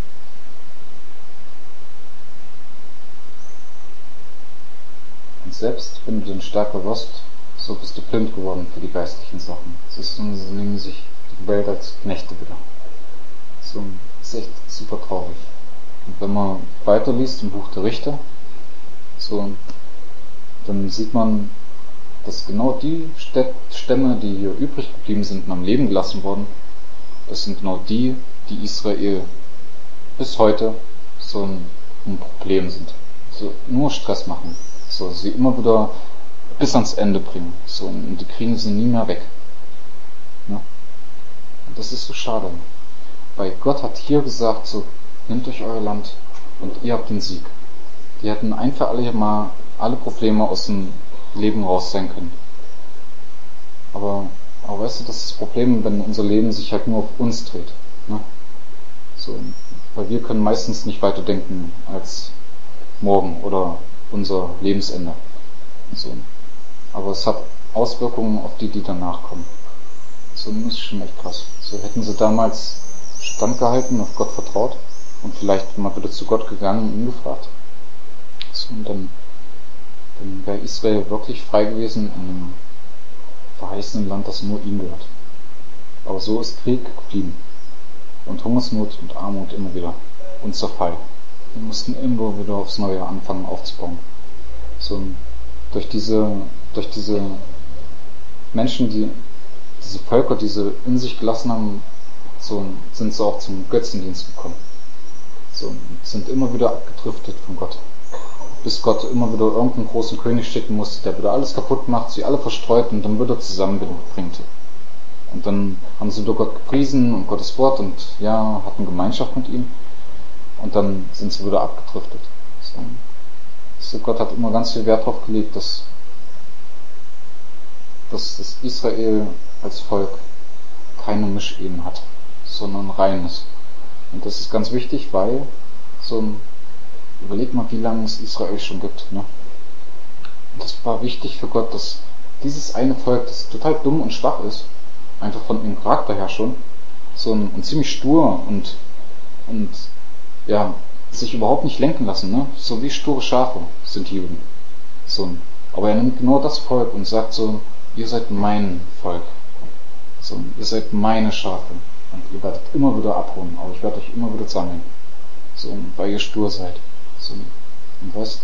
Und selbst wenn du dann stärker wirst, so bist du blind geworden für die geistlichen Sachen. Siehst du, sie nehmen sich die Welt als Knechte wieder. So, ist echt super traurig. Und wenn man weiterliest im Buch der Richter, so, dann sieht man, dass genau die Stämme, die hier übrig geblieben sind und am Leben gelassen wurden, das sind genau die, die Israel bis heute so ein, ein Problem sind. So, nur Stress machen. So, sie immer wieder bis ans Ende bringen. So, und die kriegen sie nie mehr weg. Ja? Und das ist so schade. Weil Gott hat hier gesagt, so, nehmt euch euer Land und ihr habt den Sieg. Die hätten ein für alle Mal alle Probleme aus dem Leben raus sein können. Aber, aber weißt du, das ist das Problem, wenn unser Leben sich halt nur auf uns dreht. Ne? So, weil wir können meistens nicht weiter denken als morgen oder unser Lebensende. So. Aber es hat Auswirkungen auf die, die danach kommen. So, das ist schon echt krass. So, hätten sie damals standgehalten, auf Gott vertraut und vielleicht mal wieder zu Gott gegangen und ihn gefragt. So, und dann, dann wäre Israel wirklich frei gewesen in einem verheißenen Land, das nur ihm gehört. Aber so ist Krieg geblieben. Und Hungersnot und Armut immer wieder. Und Zerfall. Wir mussten immer wieder aufs Neue anfangen aufzubauen. So, durch diese, durch diese Menschen, die, diese Völker, die sie in sich gelassen haben, so, sind sie auch zum Götzendienst gekommen. So, sind immer wieder abgedriftet von Gott. Bis Gott immer wieder irgendeinen großen König schicken musste, der wieder alles kaputt macht, sie alle verstreut und dann wieder zusammenbringt. Und dann haben sie wieder Gott gepriesen und Gottes Wort und ja, hatten Gemeinschaft mit ihm. Und dann sind sie wieder abgedriftet. So. So, Gott hat immer ganz viel Wert darauf gelegt, dass, dass das Israel als Volk keine Mischehen hat, sondern reines. Und das ist ganz wichtig, weil so ein, überleg mal, wie lange es Israel schon gibt. Ne? Und das war wichtig für Gott, dass dieses eine Volk, das total dumm und schwach ist, einfach von ihrem Charakter her schon, so ein, und ziemlich stur und, und ja, sich überhaupt nicht lenken lassen, ne? So wie sture Schafe sind die Juden. So, aber er nimmt genau das Volk und sagt so, ihr seid mein Volk. So, ihr seid meine Schafe. Und ihr werdet immer wieder abhauen, aber ich werde euch immer wieder sammeln. So, weil ihr stur seid. So, und weißt,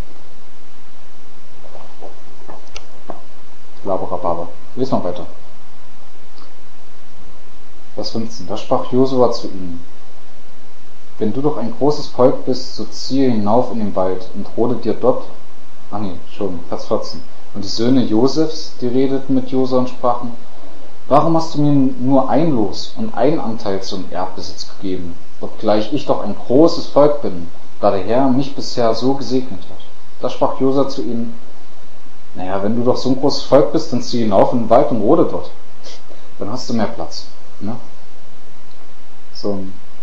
Laberababa. Lies mal weiter. Vers fünfzehn. Da sprach Josua zu ihnen: Wenn du doch ein großes Volk bist, so ziehe hinauf in den Wald und rode dir dort. Ah nee, schon, Vers vierzehn. Und die Söhne Josefs, die redeten mit Josua und sprachen: Warum hast du mir nur ein Los und einen Anteil zum Erbbesitz gegeben, obgleich ich doch ein großes Volk bin, da der Herr mich bisher so gesegnet hat? Da sprach Josua zu ihnen: Naja, wenn du doch so ein großes Volk bist, dann zieh hinauf in den Wald und rode dort. Dann hast du mehr Platz. Ne? So,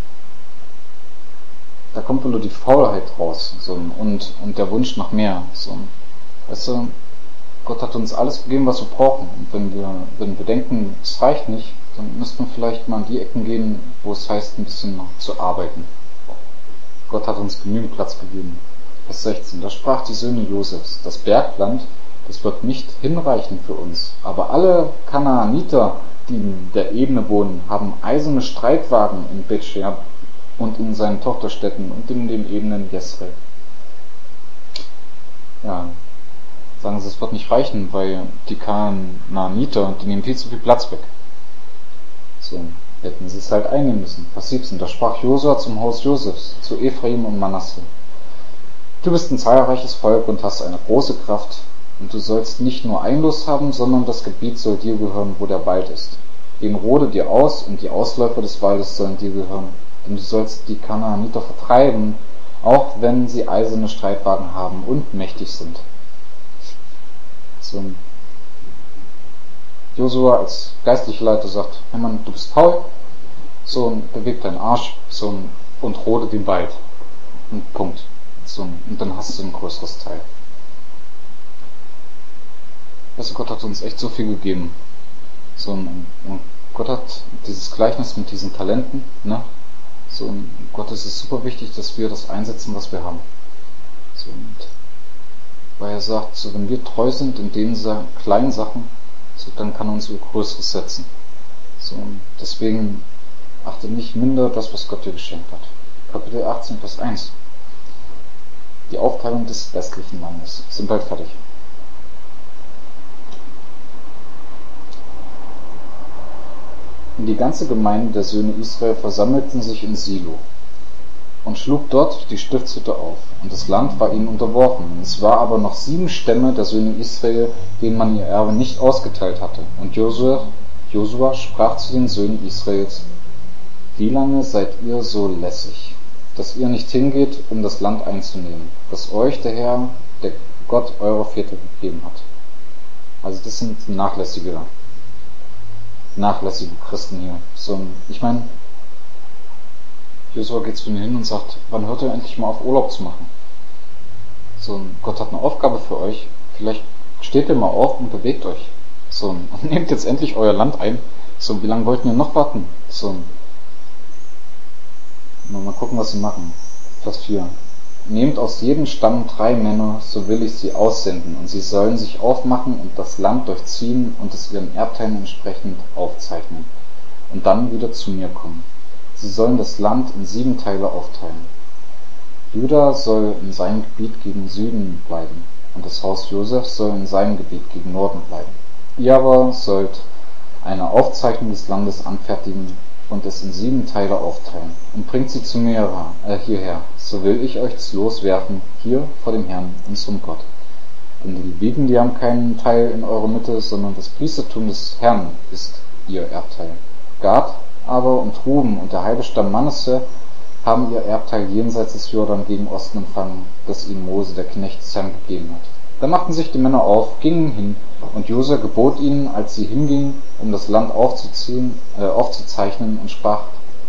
da kommt wieder die Faulheit raus, so, und, und der Wunsch nach mehr. So. Weißt du, Gott hat uns alles gegeben, was wir brauchen. Und wenn wir, wenn wir denken, es reicht nicht, dann müssten wir vielleicht mal an die Ecken gehen, wo es heißt, ein bisschen noch zu arbeiten. Gott hat uns genügend Platz gegeben. Vers sechzehn. Da sprach die Söhne Josefs: Das Bergland, das wird nicht hinreichen für uns. Aber alle Kanaaniter, die in der Ebene wohnen, haben eiserne Streitwagen in Bethshean und in seinen Tochterstädten und in den Ebenen Jesreel. Ja, sagen sie, es wird nicht reichen, weil die Kanaaniter, die nehmen viel zu viel Platz weg. So, hätten sie es halt einnehmen müssen. Vers siebzehn. Da sprach Josua zum Haus Josefs, zu Ephraim und Manasse: Du bist ein zahlreiches Volk und hast eine große Kraft, und du sollst nicht nur Einfluss haben, sondern das Gebiet soll dir gehören, wo der Wald ist. Den rode dir aus, und die Ausläufer des Waldes sollen dir gehören. Denn du sollst die Kanaaniter vertreiben, auch wenn sie eiserne Streitwagen haben und mächtig sind. So, Josua als geistlicher Leiter sagt: Hey Mann, du bist faul, so, beweg deinen Arsch, so, und rode den Wald. Und Punkt. So, und dann hast du ein größeres Teil. Weißt du, Gott hat uns echt so viel gegeben. So, und Gott hat dieses Gleichnis mit diesen Talenten, ne? So, und Gott ist es super wichtig, dass wir das einsetzen, was wir haben. So, und weil er sagt, so, wenn wir treu sind in den Sa- kleinen Sachen, so, dann kann er uns über Größeres setzen. So, und deswegen achte nicht minder das, was Gott dir geschenkt hat. Kapitel achtzehn, Vers eins. Die Aufteilung des restlichen Landes. Sind bald fertig. Und die ganze Gemeinde der Söhne Israel versammelten sich in Silo und schlug dort die Stiftshütte auf. Und das Land war ihnen unterworfen. Es war aber noch sieben Stämme der Söhne Israel, denen man ihr Erbe nicht ausgeteilt hatte. Und Josua, Josua sprach zu den Söhnen Israels: Wie lange seid ihr so lässig, dass ihr nicht hingeht, um das Land einzunehmen, das euch der Herr, der Gott eurer Väter gegeben hat? Also das sind nachlässige nachlässige Christen hier. So, ich meine, Josua geht zu ihnen hin und sagt: Wann hört ihr endlich mal auf, Urlaub zu machen? So, Gott hat eine Aufgabe für euch. Vielleicht steht ihr mal auf und bewegt euch. So, und nehmt jetzt endlich euer Land ein. So, wie lange wollten ihr noch warten? So, mal gucken, was sie machen. Vers vier. Nehmt aus jedem Stamm drei Männer, so will ich sie aussenden, und sie sollen sich aufmachen und das Land durchziehen und es ihren Erbteilen entsprechend aufzeichnen und dann wieder zu mir kommen. Sie sollen das Land in sieben Teile aufteilen. Juda soll in seinem Gebiet gegen Süden bleiben und das Haus Josef soll in seinem Gebiet gegen Norden bleiben. Ihr aber sollt eine Aufzeichnung des Landes anfertigen und es in sieben Teile aufteilen und bringt sie zu mir äh, hierher, so will ich euch das Los werfen, hier vor dem Herrn, unserem Gott. Denn die Leviten, die haben keinen Teil in eurer Mitte, sondern das Priestertum des Herrn ist ihr Erbteil. Gad aber und Ruben und der halbe Stamm Manasse haben ihr Erbteil jenseits des Jordan gegen Osten empfangen, das ihnen Mose, der Knecht des Herrn, gegeben hat. Da machten sich die Männer auf, gingen hin, und Josua gebot ihnen, als sie hingingen, um das Land aufzuziehen, äh, aufzuzeichnen, und sprach: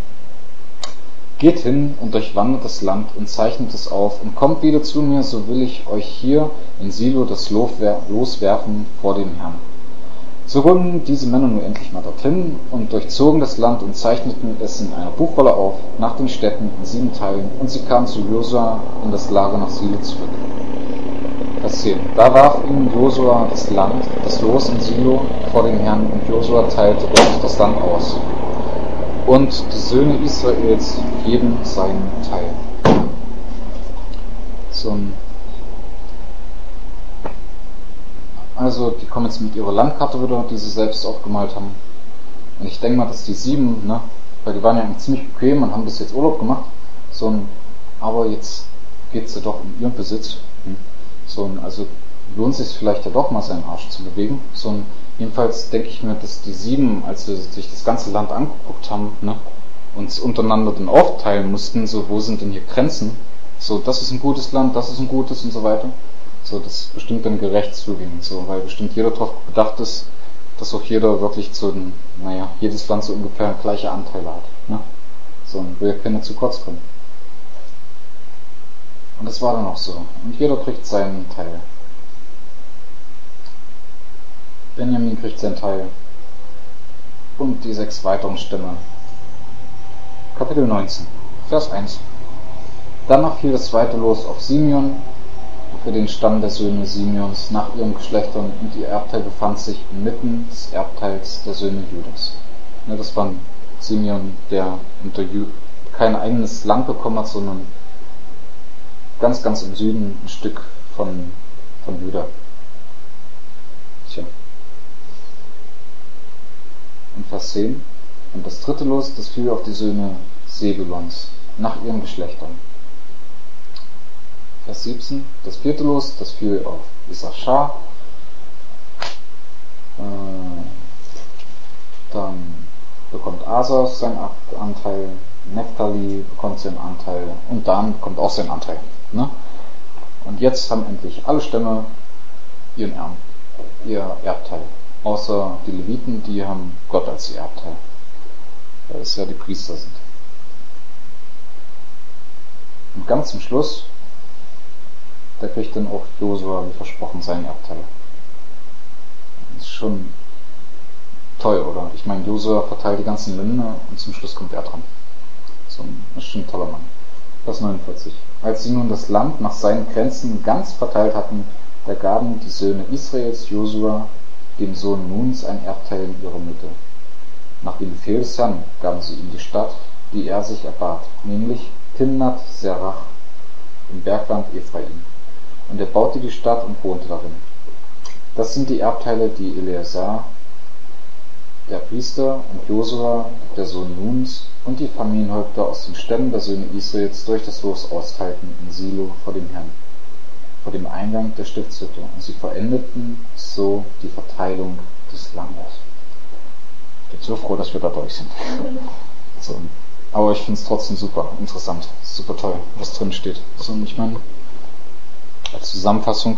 Geht hin und durchwandert das Land und zeichnet es auf und kommt wieder zu mir, so will ich euch hier in Silo das Los werfen vor dem Herrn. So rücken diese Männer nur endlich mal dorthin und durchzogen das Land und zeichneten es in einer Buchrolle auf, nach den Städten in sieben Teilen, und sie kamen zu Josua in das Lager nach Silo zurück. Vers zehn. Da warf ihnen Josua das Land, das Los in Silo vor dem Herrn, und Josua teilte dort das Land aus. und die Söhne Israels jeden seinen Teil. So ein Also, die kommen jetzt mit ihrer Landkarte wieder, die sie selbst aufgemalt haben. Und ich denke mal, dass die sieben, ne, weil die waren ja eigentlich ziemlich bequem und haben bis jetzt Urlaub gemacht, so ein, aber jetzt geht's ja doch um ihren Besitz. Hm. So ein, also lohnt sich vielleicht ja doch mal seinen Arsch zu bewegen. So ein, jedenfalls denke ich mir, dass die sieben, als sie sich das ganze Land angeguckt haben, ne, uns untereinander dann aufteilen mussten, so wo sind denn hier Grenzen? So, das ist ein gutes Land, das ist ein gutes und so weiter. So, das bestimmt dann gerecht zugehen, so, weil bestimmt jeder darauf bedacht ist, dass auch jeder wirklich zu den, naja, jedes Land so ungefähr gleiche Anteile hat, ne? So, und will ja keiner zu kurz kommen. Und das war dann auch so. Und jeder kriegt seinen Teil. Benjamin kriegt seinen Teil. Und die sechs weiteren Stämme. Kapitel neunzehn, Vers eins. Danach fiel das zweite Los auf Simeon, für den Stamm der Söhne Simeons nach ihren Geschlechtern, und ihr Erbteil befand sich inmitten des Erbteils der Söhne Judas. Ja, das war Simeon, der unter Ju- kein eigenes Land bekommen hat, sondern ganz, ganz im Süden ein Stück von, von Juda. Tja. Und Vers zehn. Und das dritte Los, das fiel auf die Söhne Sebulons nach ihren Geschlechtern. Vers siebzehn, das vierte Los, das fiel auf Issachar. Äh, dann bekommt Aser seinen Anteil, Naphtali bekommt seinen Anteil und Dan bekommt auch seinen Anteil. Ne? Und jetzt haben endlich alle Stämme ihren Erb, ihr Erbteil. Außer die Leviten, die haben Gott als ihr Erbteil. Weil es ja die Priester sind. Und ganz zum Schluss, da kriegt dann auch Josua, wie versprochen, seinen Erbteil. Das ist schon toll, oder? Ich meine, Josua verteilt die ganzen Länder und zum Schluss kommt er dran. So, das ist schon ein toller Mann. Vers neunundvierzig. Als sie nun das Land nach seinen Grenzen ganz verteilt hatten, da gaben die Söhne Israels Josua, dem Sohn Nuns, ein Erbteil in ihrer Mitte. Nach dem Befehl des Herrn gaben sie ihm die Stadt, die er sich erbat, nämlich Timnath Serach im Bergland Ephraim. Und er baute die Stadt und wohnte darin. Das sind die Erbteile, die Eleazar, der Priester, und Josua, der Sohn Nuns, und die Familienhäupter aus den Stämmen der Söhne Israels durch das Los austeilten in Silo vor dem Herrn, vor dem Eingang der Stiftshütte. Und sie vollendeten so die Verteilung des Landes. Ich bin so froh, dass wir da durch sind. So. Aber ich finde es trotzdem super interessant, super toll, was drin steht. So, und ich meine, als Zusammenfassung,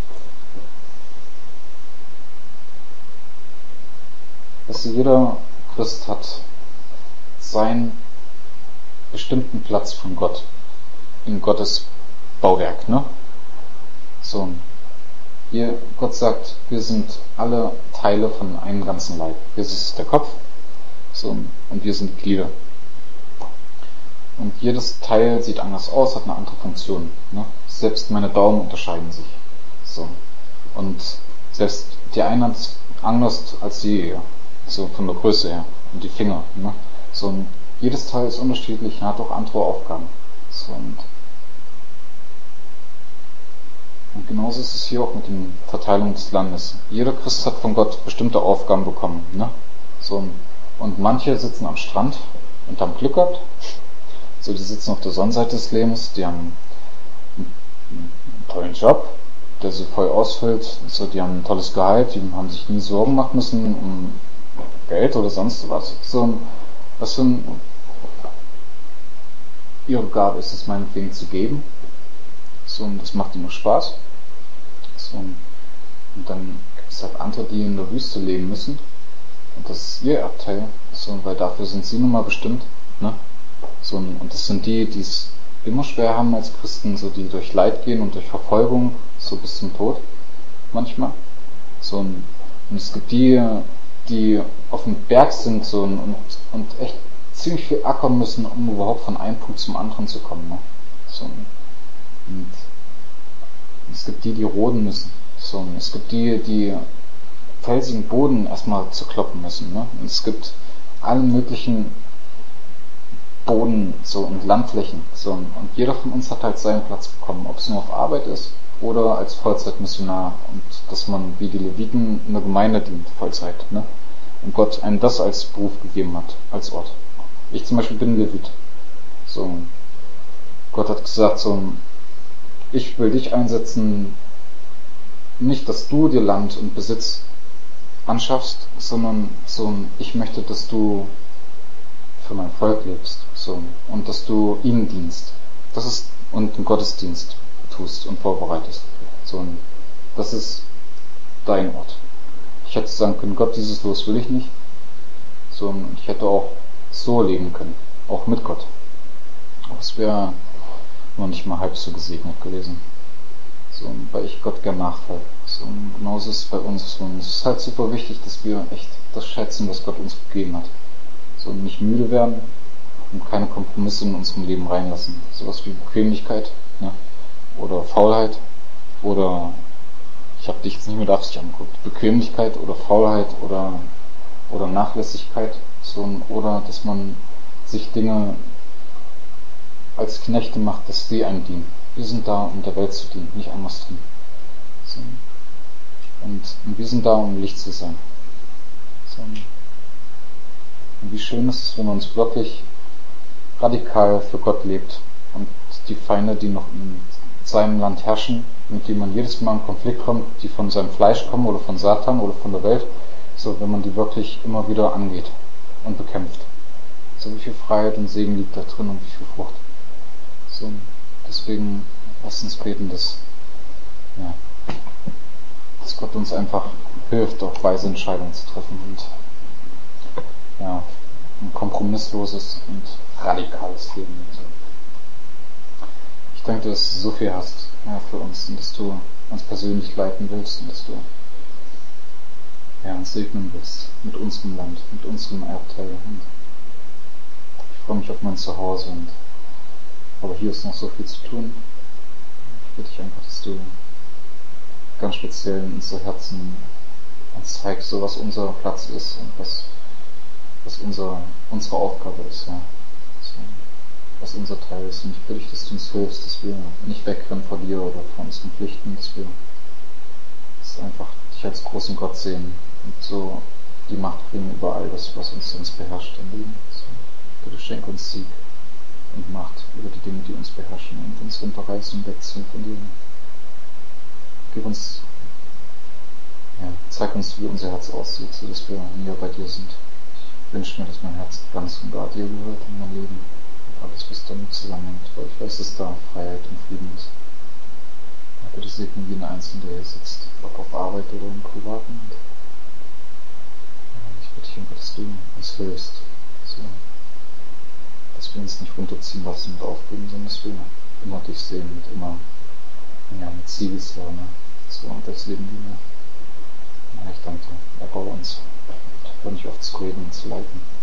dass jeder Christ hat seinen bestimmten Platz von Gott in Gottes Bauwerk, ne? So, hier, Gott sagt, wir sind alle Teile von einem ganzen Leib. Jesus ist der Kopf, so, und wir sind Glieder. Und jedes Teil sieht anders aus, hat eine andere Funktion. Ne? Selbst meine Daumen unterscheiden sich. So. Und selbst die eine hat anders als die, so von der Größe her. Und die Finger. Ne? So, und jedes Teil ist unterschiedlich und hat auch andere Aufgaben. So, und, und genauso ist es hier auch mit der Verteilung des Landes. Jeder Christ hat von Gott bestimmte Aufgaben bekommen. Ne? So, und manche sitzen am Strand und haben Glück gehabt. So, die sitzen auf der Sonnenseite des Lebens, die haben einen, einen tollen Job, der sie voll ausfüllt, so, die haben ein tolles Gehalt, die haben sich nie Sorgen machen müssen um Geld oder sonst was. So, was für ein, ihre Gabe ist es, meinetwegen zu geben. So, und das macht ihnen nur Spaß. So, und dann gibt es halt andere, die in der Wüste leben müssen. Und das ist ihr Erbteil, so, weil dafür sind sie nun mal bestimmt, ne? So, und das sind die, die es immer schwer haben als Christen, so, die durch Leid gehen und durch Verfolgung, so bis zum Tod, manchmal. So, und es gibt die, die auf dem Berg sind, so, und, und echt ziemlich viel ackern müssen, um überhaupt von einem Punkt zum anderen zu kommen, ne? So, und, und es gibt die, die roden müssen, so, und es gibt die, die felsigen Boden erstmal zerkloppen müssen, ne? Und es gibt alle möglichen Boden, so und Landflächen. So, und jeder von uns hat halt seinen Platz bekommen, ob es nur auf Arbeit ist oder als Vollzeitmissionar und dass man wie die Leviten in der Gemeinde dient, Vollzeit, ne? Und Gott einem das als Beruf gegeben hat, als Ort. Ich zum Beispiel bin Levit. So, Gott hat gesagt, so, ich will dich einsetzen, nicht, dass du dir Land und Besitz anschaffst, sondern so, ich möchte, dass du für mein Volk lebst, so, und dass du ihm dienst. Das ist, und einen Gottesdienst tust und vorbereitest. So, und das ist dein Ort. Ich hätte sagen können, Gott, dieses Los will ich nicht. So, und ich hätte auch so leben können, auch mit Gott. Aber es wäre noch nicht mal halb so gesegnet gewesen. So, weil ich Gott gern nachfolge. So, und genauso ist es bei uns. So, und es ist halt super wichtig, dass wir echt das schätzen, was Gott uns gegeben hat. So, und nicht müde werden und keine Kompromisse in unserem Leben reinlassen. Sowas wie Bequemlichkeit, ne? Oder Faulheit oder ich habe dich jetzt nicht mit Absicht angeguckt. Bequemlichkeit oder Faulheit oder oder Nachlässigkeit, so, oder dass man sich Dinge als Knechte macht, dass die einem dienen. Wir sind da, um der Welt zu dienen, nicht andersrum. So. Und, und wir sind da, um Licht zu sein. So. Und wie schön ist es, wenn man uns wirklich radikal für Gott lebt und die Feinde, die noch in seinem Land herrschen, mit denen man jedes Mal in Konflikt kommt, die von seinem Fleisch kommen oder von Satan oder von der Welt, so, wenn man die wirklich immer wieder angeht und bekämpft. So, wie viel Freiheit und Segen liegt da drin und wie viel Frucht. So, deswegen lasst uns beten, dass, ja, dass Gott uns einfach hilft, auch weise Entscheidungen zu treffen und ja, ein kompromissloses und radikales Leben. Ich danke dir, dass du so viel hast, ja, für uns und dass du uns persönlich leiten willst und dass du, ja, uns segnen willst mit unserem Land, mit unserem Erbteil. Und ich freue mich auf mein Zuhause und aber hier ist noch so viel zu tun. Ich bitte dich einfach, dass du ganz speziell in unser Herzen uns zeigst, so was unser Platz ist und was, was unser, unsere Aufgabe ist, ja. So, was unser Teil ist. Und ich bitte dich, dass du uns hilfst, dass wir nicht wegrennen vor dir oder vor unseren Pflichten, dass wir dass einfach dich als großen Gott sehen und so die Macht bringen über all das, was uns sonst beherrscht im Leben. So, bitte schenk uns Sieg und Macht über die Dinge, die uns beherrschen und uns runterreißen und wegziehen von dir. Gib uns, ja, zeig uns, wie unser Herz aussieht, so dass wir näher bei dir sind. Ich wünsche mir, dass mein Herz ganz und gar dir gehört in mein Leben und alles, was damit zusammenhängt, weil ich weiß, dass da Freiheit und Frieden ist. Ja, bitte segne jeden Einzelnen, der hier sitzt, ob auf Arbeit oder im Privaten. Und, ja, ich bitte dich einfach, dass du uns hilfst, so, dass wir uns nicht runterziehen lassen und aufgeben, sondern dass wir immer dich sehen und immer, ja, mit Siegeslaune so und das Leben dienen. Ja, ich danke dir. Erbau uns. Hör nicht auf zu reden und zu leiten.